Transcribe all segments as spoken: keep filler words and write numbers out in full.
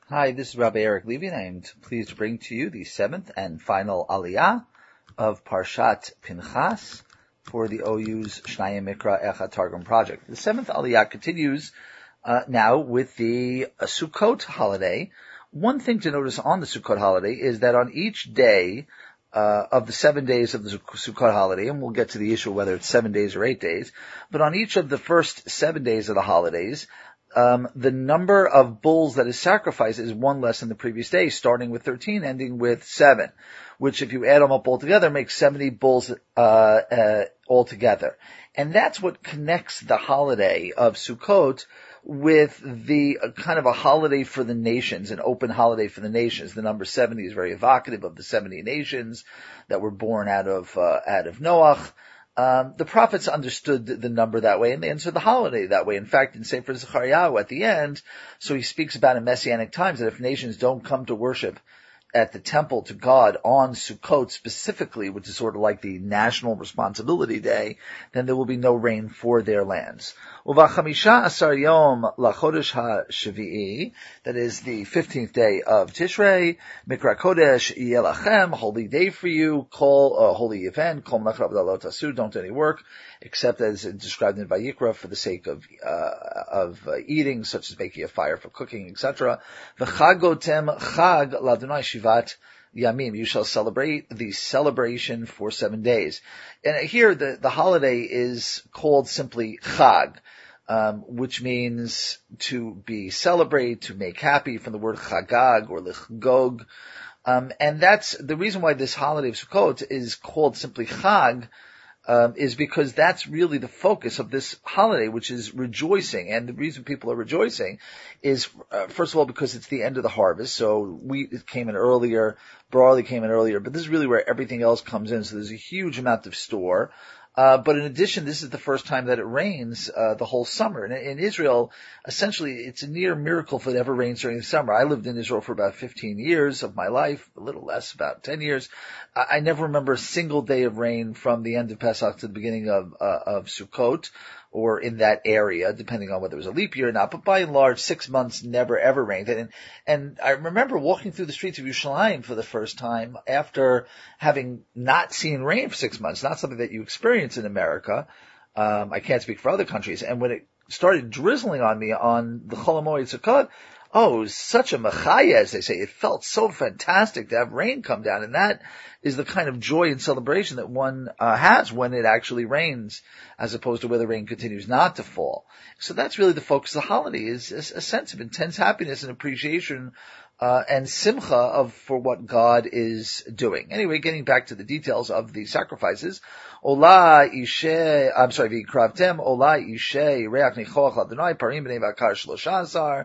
Hi, this is Rabbi Eric Levy, and I am pleased to bring to you the seventh and final Aliyah of Parshat Pinchas for the O U's Shnayim Mikra Echad Targum project. The seventh Aliyah continues uh, now with the uh, Sukkot holiday. One thing to notice on the Sukkot holiday is that on each day uh, of the seven days of the Sukkot holiday, and we'll get to the issue whether it's seven days or eight days, but on each of the first seven days of the holidays, Um, the number of bulls that is sacrificed is one less than the previous day, starting with thirteen, ending with seven, which if you add them up all together makes seventy bulls, uh, uh, altogether. And that's what connects the holiday of Sukkot with the uh, kind of a holiday for the nations, an open holiday for the nations. The number seventy is very evocative of the seventy nations that were born out of, uh, out of Noach. Um, the prophets understood the number that way, and they understood the holiday that way. In fact, in Sefer Zechariah at the end, so he speaks about in Messianic times that if nations don't come to worship at the temple to God on Sukkot specifically, which is sort of like the national responsibility day, then there will be no rain for their lands. Uvachamisha asar yom lachodesh ha-shvi'i, that is the fifteenth day of Tishrei, Mikra Kodesh yelachem, holy day for you, kol, uh, holy event, kol melach lo tasu, don't do any work, except as described in Vayikra for the sake of, uh, of uh, eating, such as making a fire for cooking, et cetera. V'chagotem chag l'Adonai shivat yamim. You shall celebrate the celebration for seven days. And here the, the holiday is called simply chag, um, which means to be celebrate, to make happy, from the word chagag or lichgog. Um, and that's the reason why this holiday of Sukkot is called simply chag, Um, is because that's really the focus of this holiday, which is rejoicing. And the reason people are rejoicing is, uh, first of all, because it's the end of the harvest. So wheat came in earlier, barley came in earlier, but this is really where everything else comes in. So there's a huge amount of store. Uh, but in addition, this is the first time that it rains, uh, the whole summer. And in Israel, essentially, it's a near miracle if it ever rains during the summer. I lived in Israel for about fifteen years of my life, a little less, about ten years. I, I never remember a single day of rain from the end of Pesach to the beginning of, uh, of Sukkot, or in that area, depending on whether it was a leap year or not. But by and large, six months never ever rained. And, and I remember walking through the streets of Yerushalayim for the first time after having not seen rain for six months, not something that you experience in America. Um, I can't speak for other countries. And when it started drizzling on me on the Chol HaMoed Sukkot, oh, it was such a mechaya, as they say. It felt so fantastic to have rain come down. And that is the kind of joy and celebration that one uh, has when it actually rains, as opposed to where the rain continues not to fall. So that's really the focus of the holiday, is, is a sense of intense happiness and appreciation uh, and simcha of for what God is doing. Anyway, getting back to the details of the sacrifices, Ola ishe, I'm sorry, v'ikravtem, Ola ishe, reach nichoach l'Adonai, parim b'nei bakar shloshazar.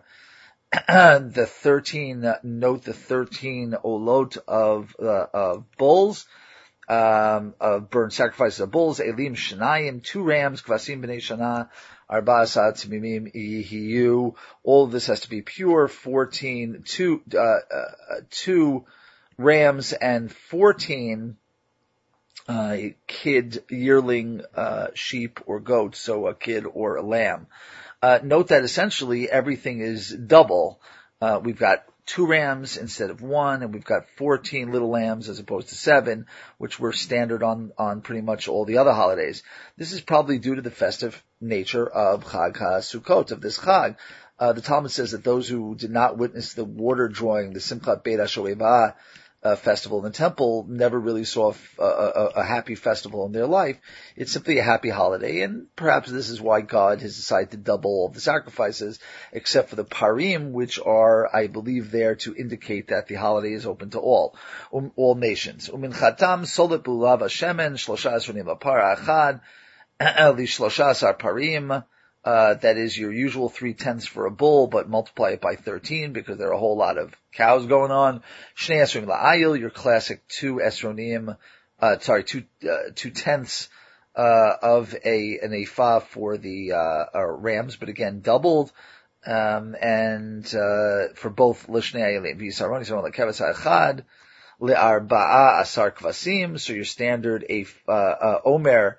The thirteen, note the thirteen olot of, uh, of bulls, um, of burnt sacrifices of bulls, elim shenayim, two rams, kvasim b'nei shana, arba asat timimim yihiyu. All of this has to be pure. Fourteen, two, uh, uh, two rams and fourteen, uh, kid yearling, uh, sheep or goats, so a kid or a lamb. Uh, note that essentially everything is double. Uh, we've got two rams instead of one, and we've got fourteen little lambs as opposed to seven, which were standard on, on pretty much all the other holidays. This is probably due to the festive nature of Chag HaSukkot, of this Chag. Uh, the Talmud says that those who did not witness the water drawing, the Simchat Beit HaShoeva, Uh, festival in the temple, never really saw a, a, a happy festival in their life. It's simply a happy holiday, and perhaps this is why God has decided to double all the sacrifices, except for the parim, which are, I believe, there to indicate that the holiday is open to all, um, all nations. Umin chatam solet bulav hashemen shlosha esronim apara achad li shlosha asar parim. Uh, that is your usual three tenths for a bull, but multiply it by thirteen because there are a whole lot of cows going on. Shnei esronim la'ayil, your classic two esronim, uh, sorry, two, uh, two tenths, uh, of a, an ephah for the, uh, uh, rams, but again, doubled, um, and, uh, for both l'shnei ayilim, v'yisaroni yisaroni l'keves ha'echad, le'arba'a asar kvasim, so your standard, a, uh, uh, omer,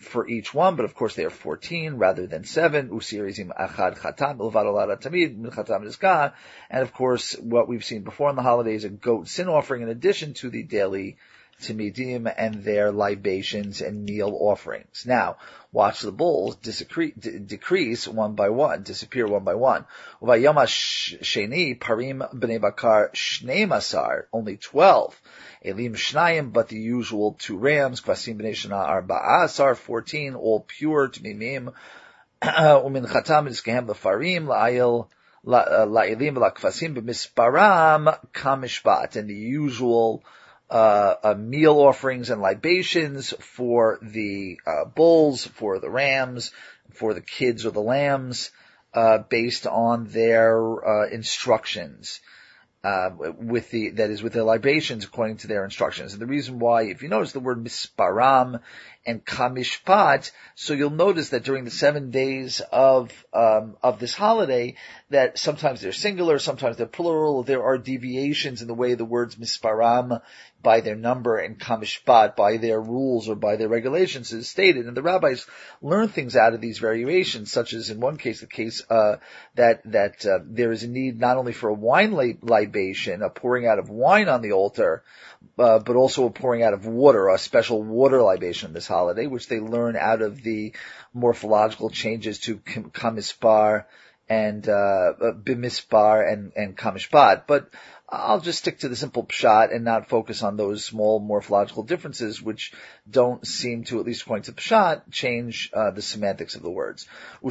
for each one, but of course they are fourteen rather than seven. Usirizim achad chatam milvad olat tamid min chatam nizkah. And of course, what we've seen before on the holidays, a goat sin offering in addition to the daily timidim and their libations and meal offerings. Now, watch the bulls decrease, decrease one by one, disappear one by one. Uvayom sheni parim b'nei bakar shnei masar, only twelve. Elim shnayim, but the usual two rams. Kvasim b'nei shana arba'a asar, fourteen, all pure timimim. Umin chatam nizkehem lefarim la'ayil la'ilim la'kvasim b'misparam kamishpat, and the usual Uh, uh, meal offerings and libations for the uh, bulls, for the rams, for the kids or the lambs, uh, based on their uh, instructions. Uh, with the, that is with their libations according to their instructions. And the reason why, if you notice the word misparam and kamishpat, so you'll notice that during the seven days of, um, of this holiday, that sometimes they're singular, sometimes they're plural, there are deviations in the way the words misparam by their number and kamishpat by their rules or by their regulations is stated. And the rabbis learn things out of these variations, such as in one case, the case, uh, that, that, uh, there is a need not only for a wine libation, a pouring out of wine on the altar, uh, but also a pouring out of water, a special water libation this holiday, which they learn out of the morphological changes to kamispar and, uh, bimispar and, and kamishpat. But I'll just stick to the simple pshat and not focus on those small morphological differences, which don't seem to, at least according to pshat, change uh, the semantics of the words.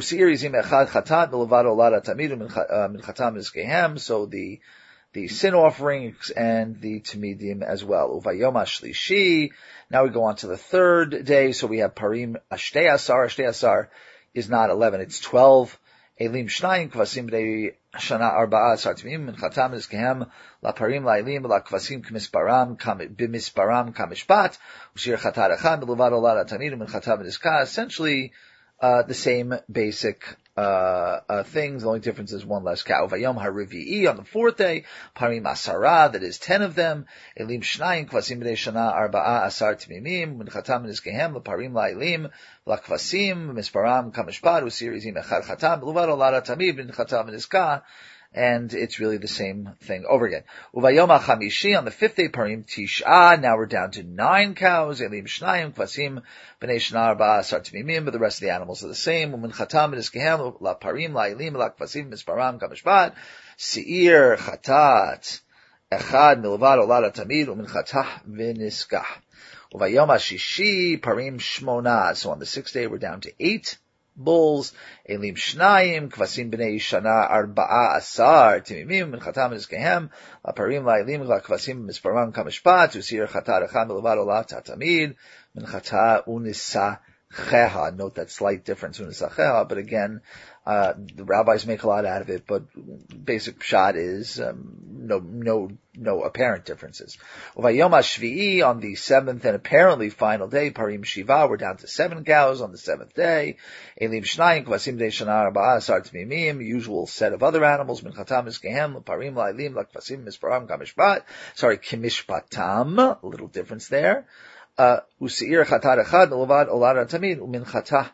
So the the sin offerings and the tamidim as well. Uvayom shlishi. Now we go on to the third day. So we have parim ashtei asar. Ashtei asar is not eleven; it's twelve. Elim shnayim kvasim b'nei shana arba'a asar timim min chatam nizkehem laparim la'ilim la'kvasim k'misparam b'misparam kamishpat ushir chatar echad b'levad olat atamidim min chatam nizkah. Essentially, uh, the same basic uh, uh, things. The only difference is one less cow. Vayom harivi'i, on the fourth day, parim asara, that is ten of them. Elim shnayim kvasim b'nei shana arba'a asar timimim min chatam nizkehem laparim la'ilim la'kvasim misparam kamishpat usirizim echad chatam b'levad olat atamid min chatam nizkah. And it's really the same thing over again. Uvayom ha'chamishi, on the fifth day, parim tish'a. Now we're down to nine cows. Elim shnayim kvasim b'nei shana arba'a asar timimim, but the rest of the animals are the same. Umin chatam nizkehem la parim la ilim la kvasim misparam kamishpat seir chatat echad milvad olat tamid umin chatah v'niskah. Uvayom ha'shishi parim shmona. So on the sixth day we're down to eight bulls. Elim shnayim kvasim b'nei shana arba'a asar timimim min chatam nizkehem laparim la'ilim la'kvasim misparam kamishpat usir chatar echad milvad olat tamid min chata unisacheha. Note that slight difference, unisacheha, but again, uh, the rabbis make a lot out of it, but basic pshat is, um, no, no, no apparent differences. Uvayom hashvi'i, on the seventh and apparently final day, parim shiva, we're down to seven cows on the seventh day. Elim shnayim kvasim b'nei shana arba'a asar timimim, usual set of other animals, min chatam nizkehem, parim la'ilim la'kvasim misparam kamishpat, sorry, kimishpatam, a little difference there. Uh, usi'ir chatar echad levad olat tamid umin chatah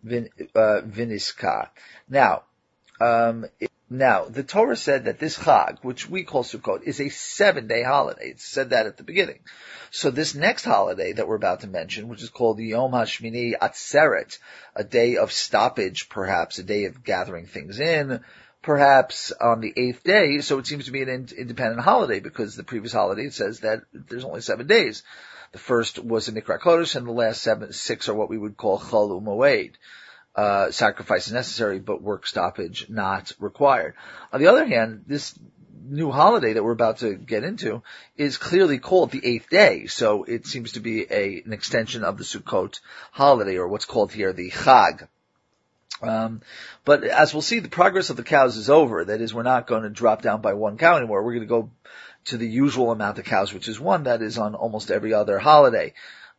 v'niskah. Now, um, it, now the Torah said that this Chag, which we call Sukkot, is a seven-day holiday. It said that at the beginning. So this next holiday that we're about to mention, which is called the Yom HaShmini Atzeret, a day of stoppage, perhaps a day of gathering things in, perhaps on the eighth day. So it seems to be an in- independent holiday, because the previous holiday says that there's only seven days. The first was a Mikra Kodesh, and the last seven, six are what we would call Chol U'Moed. Uh, sacrifice is necessary, but work stoppage not required. On the other hand, this new holiday that we're about to get into is clearly called the eighth day, so it seems to be a, an extension of the Sukkot holiday, or what's called here the Chag. Um, but as we'll see, the progress of the cows is over. That is, we're not going to drop down by one cow anymore. We're going to go to the usual amount of cows, which is one that is on almost every other holiday.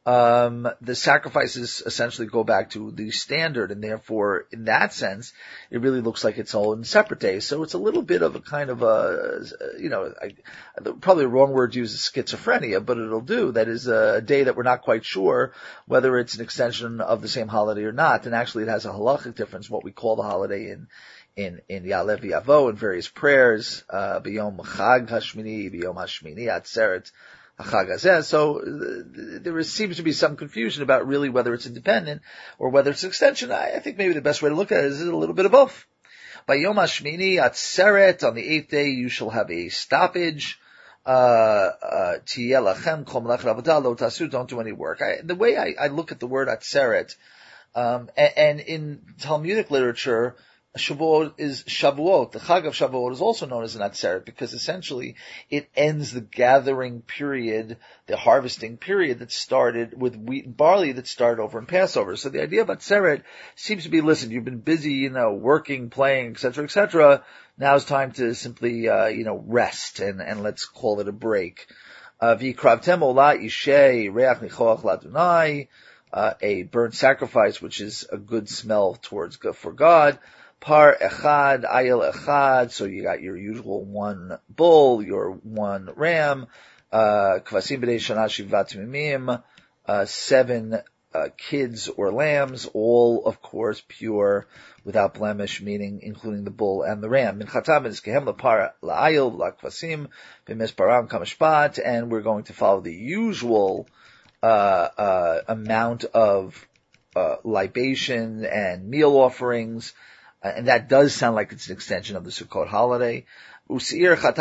um, the sacrifices essentially go back to the standard, and therefore, in that sense, it really looks like its own separate day. So it's a little bit of a kind of a, you know, I, probably the wrong word to use is schizophrenia, but it'll do. That is a day that we're not quite sure whether it's an extension of the same holiday or not, and actually it has a halachic difference, what we call the holiday in in in Ya'aleh V'Yavo, in various prayers, uh, B'yom Chag Hashmini, B'yom Hashmini Atzeret, So uh, there is, seems to be some confusion about really whether it's independent or whether it's an extension. I, I think maybe the best way to look at it is a little bit of both. By Yom Hashmini Atzeret, on the eighth day, you shall have a stoppage. Uh, Tiyeh lachem kol melech avodah lo tasu, don't do any work. I, the way I, I look at the word Atzeret, um, and, and in Talmudic literature, Shavuot is Shavuot. The Chag of Shavuot is also known as an Atzeret because essentially it ends the gathering period, the harvesting period that started with wheat and barley that started over in Passover. So the idea of Atzeret seems to be, listen, you've been busy, you know, working, playing, et cetera, et cetera. Now it's time to simply, uh, you know, rest and, and let's call it a break. V'yikravtem ola ishay reach nichoach ladunai, a burnt sacrifice, which is a good smell towards for God. Par echad, ayel echad, so you got your usual one bull, your one ram, uh, kvasim b'dei shana shivat mimim, uh, seven, uh, kids or lambs, all, of course, pure, without blemish, meaning including the bull and the ram. Minchatam v'nizkehem l'par la'ayel v'la'kvasim b'misparam kamashpat, and we're going to follow the usual, uh, uh, amount of, uh, libation and meal offerings. Uh, and that does sound like it's an extension of the Sukkot holiday. Once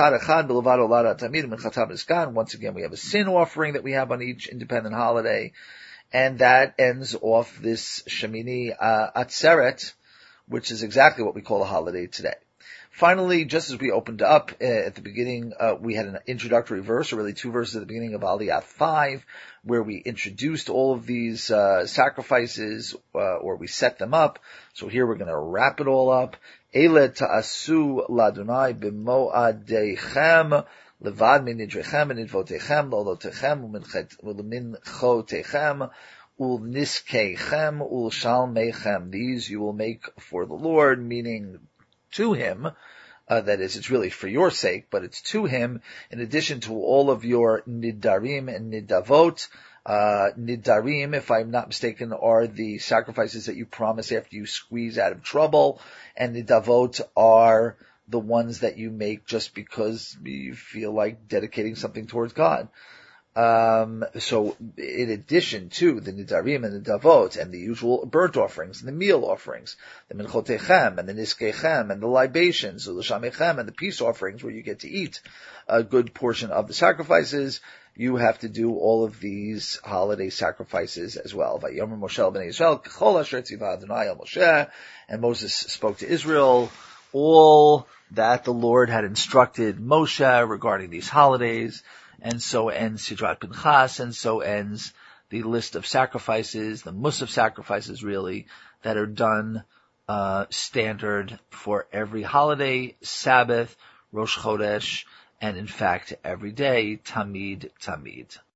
again, we have a sin offering that we have on each independent holiday. And that ends off this Shemini uh, Atzeret, which is exactly what we call a holiday today. Finally, just as we opened up uh, at the beginning, uh, we had an introductory verse, or really two verses at the beginning of Aliyah five, where we introduced all of these uh, sacrifices, uh, or we set them up. So here we're going to wrap it all up. Eile ta'asu ladunai b'mo'adeichem levad min nidrechem and nidvotechem lolotechem u'minchotechem u'niskeichem u'shalmeichem. These you will make for the Lord, meaning to Him. Uh, that is, it's really for your sake, but it's to Him, in addition to all of your nidarim and nidavot. Uh, nidarim, if I'm not mistaken, are the sacrifices that you promise after you squeeze out of trouble, and nidavot are the ones that you make just because you feel like dedicating something towards God. Um, so in addition to the nidarim and the davot and the usual burnt offerings and the meal offerings, the minchotechem and the niskeichem and the libations, the l'shamechem and the peace offerings where you get to eat a good portion of the sacrifices, you have to do all of these holiday sacrifices as well. Vayomer Moshe b'nei Yisrael k'chol asher tziva Adonai el Moshe, and Moses spoke to Israel all that the Lord had instructed Moshe regarding these holidays. And so ends Sidrat Pinchas, and so ends the list of sacrifices, the musaf sacrifices really, that are done uh standard for every holiday, Sabbath, Rosh Chodesh, and in fact every day, Tamid, Tamid.